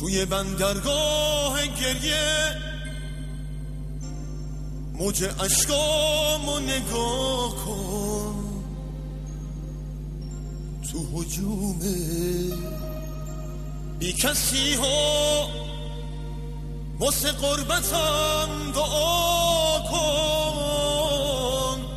توی بندرگاه گریه موج عشقامو نگاه کن، تو هجوم بی کسی ها واسه قربتم دعا کن.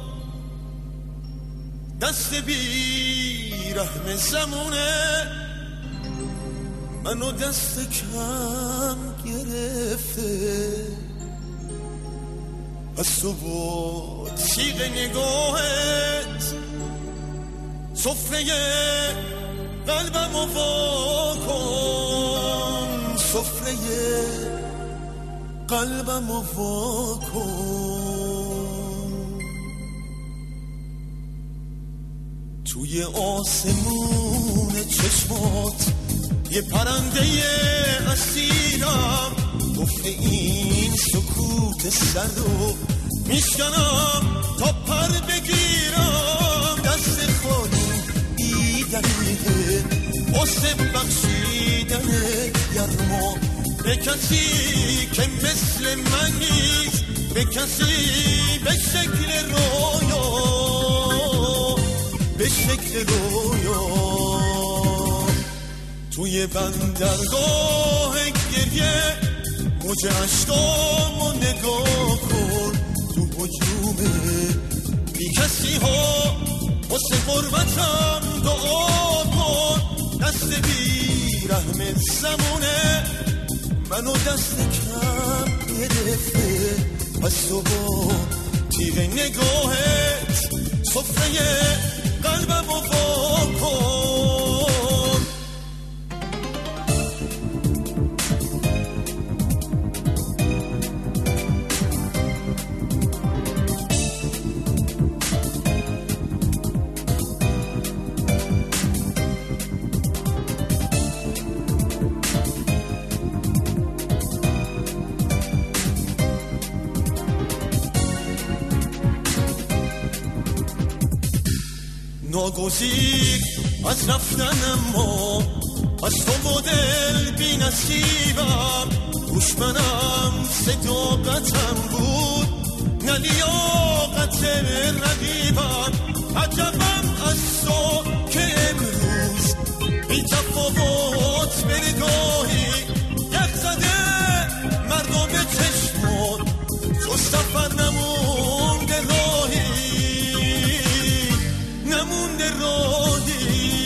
دست بی رحم زمونه منو دست کم گرفته، از تو با تیغ نگاهت سفره قلبم رو وا کن، سفره قلبم رو وا کن. توی آسمون چشمات یه پرنده اسیرم، گفته این سکوت سرد رو میشکنم تا پر بگیرم. دست خالی ایدنیه واسه بخشیدن گرما به کسی که مثل من نیست، به کسی به شکل رویا، به شکل رویا. توی بندرگاه گریه موج عشقامو نگاه کن، تو هجوم بی کسی ها واسه قربتم دعا کن. دست بی رحم زمونه منو دست کم گرفته، از تو با تیغ نگاهت سفره قلبم رو وا کن. ناگزیر از رفتنم ما از تو مدل بی نصیبم، دشمنم صداقتم بود نه لیاقت رقیبم. عجبم از تو که امروز بی تفاوت به نگاهی یک زده مردم چشمات، تو سفر نمونده راهی، نمونده راهی.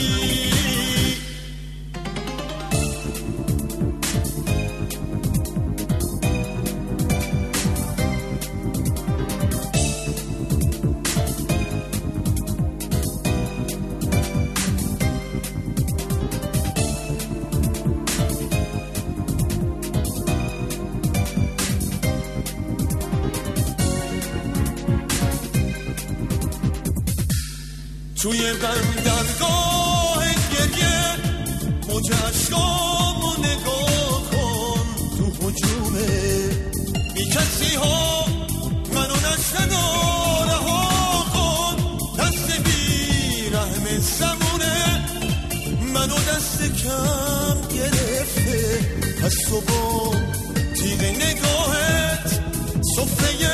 توی بندرگاه گریه موج عشقامو نگاه کن، تو هجوم بی کسی ها منو نشنن و رها کن. دست بی رحم زمونه منو دست کم گرفته، از تو با تیغ نگاهت سفره